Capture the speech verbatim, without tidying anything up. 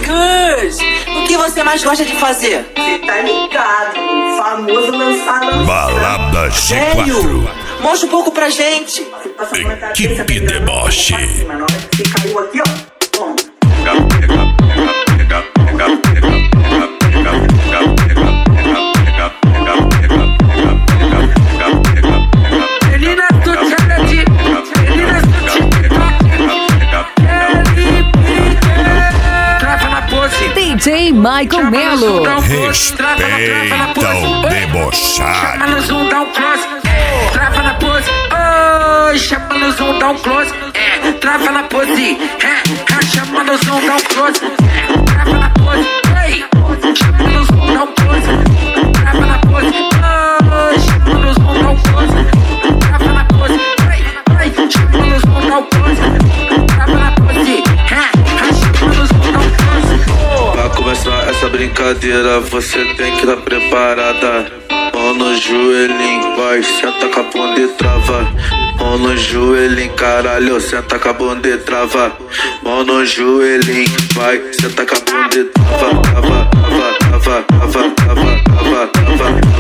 Cus, o que você mais gosta de fazer? Cê tá ligado, o famoso lançar lançar. Balada G quatro. Sério? Mostra um pouco pra gente. Equipe Deboche. Você caiu aqui, ó. Bom. D J Michael Melo. Respeita o debochado. Chama no zoom, dá um close. É, trava na pose. Oh, chama no zoom, dá um close. É, trava na pose. É, chama no zoom, dá um close. É, trava na pose. Ei, chama no zoom, dá um close. Trava na pose. Oh, chama no zoom, dá um close. Trava na pose. Ei, ei, chama no zoom, dá um close. Trava na pose. É, chama no zoom, dá um close. Pra começar essa brincadeira, você tem que estar preparada. Mão no joelhinho, vai, senta com a bunda e trava. Mão no joelhinho, caralho, senta com a bunda e trava. Mão no joelhinho, vai, senta com a bunda e trava. Trava, trava, trava, trava, trava, trava, trava.